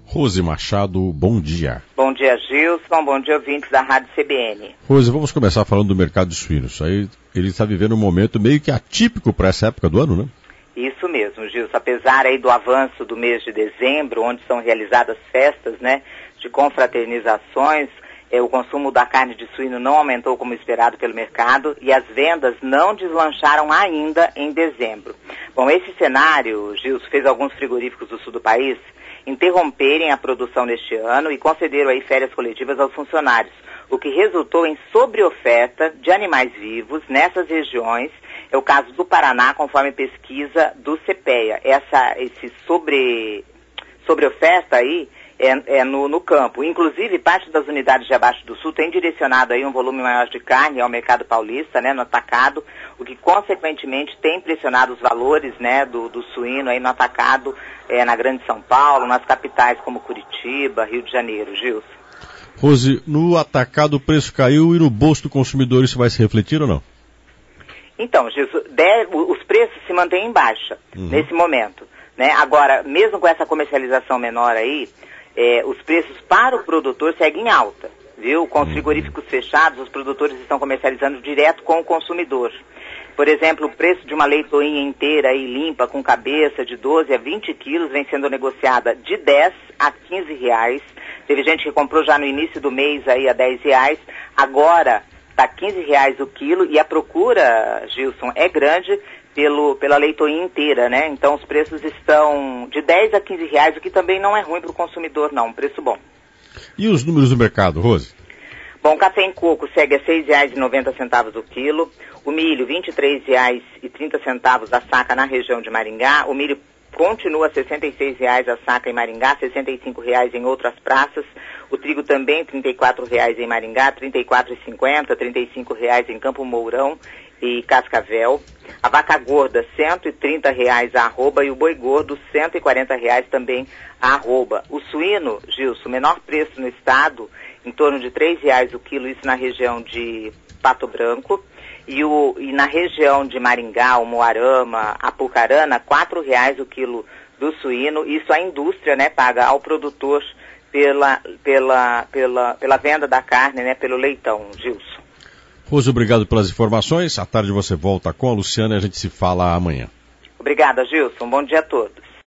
Rose Machado, bom dia. Bom dia, Gilson. Bom dia, ouvintes da Rádio CBN. Rose, vamos começar falando do mercado de suínos. Aí ele está vivendo um momento meio que atípico para essa época do ano, né? Isso mesmo, Gilson. Apesar aí do avanço do mês de dezembro, onde são realizadas festas, né, de confraternizações, o consumo da carne de suíno não aumentou como esperado pelo mercado e as vendas não deslancharam ainda em dezembro. Bom, esse cenário, Gilson, fez alguns frigoríficos do sul do país interromperem a produção neste ano e concederam aí férias coletivas aos funcionários, o que resultou em sobreoferta de animais vivos nessas regiões. É o caso do Paraná, conforme pesquisa do CPEA. Esse sobreoferta aí é no campo. Inclusive, parte das unidades de abaixo do sul tem direcionado aí um volume maior de carne ao mercado paulista, né, no atacado, o que consequentemente tem pressionado os valores, né, do suíno aí no atacado, na Grande São Paulo, nas capitais como Curitiba, Rio de Janeiro. Gilson. Rose, no atacado o preço caiu e no bolso do consumidor isso vai se refletir ou não? Então, Gilson, os preços se mantêm em baixa nesse momento, né? Agora, mesmo com essa comercialização menor aí, os preços para o produtor seguem em alta, viu? Com os frigoríficos fechados, os produtores estão comercializando direto com o consumidor. Por exemplo, o preço de uma leitoinha inteira e limpa, com cabeça, de 12 a 20 quilos, vem sendo negociada de 10 a 15 reais. Teve gente que comprou já no início do mês aí a 10 reais, agora está 15 reais o quilo e a procura, Gilson, é grande pela leitoinha inteira, né? Então os preços estão de 10 a 15 reais, o que também não é ruim para o consumidor, não, um preço bom. E os números do mercado, Rose? Bom, café em coco segue a R$ 6,90 o quilo, o milho R$ 23,30 a saca na região de Maringá, o milho continua a R$ 66,00 a saca em Maringá, R$ 65,00 em outras praças, o trigo também R$ 34,00 em Maringá, R$ 34,50, R$ 35,00 em Campo Mourão e Cascavel. A vaca gorda, R$ 130,00 a arroba e o boi gordo, R$ 140,00 também a arroba. O suíno, Gilson, o menor preço no estado, em torno de R$ 3,00 o quilo, isso na região de Pato Branco. E na região de Maringá, Umuarama, Apucarana, R$ 4,00 o quilo do suíno. Isso a indústria, né, paga ao produtor pela venda da carne, né, pelo leitão, Gilson. Rose, obrigado pelas informações. À tarde você volta com a Luciana e a gente se fala amanhã. Obrigada, Gilson. Bom dia a todos.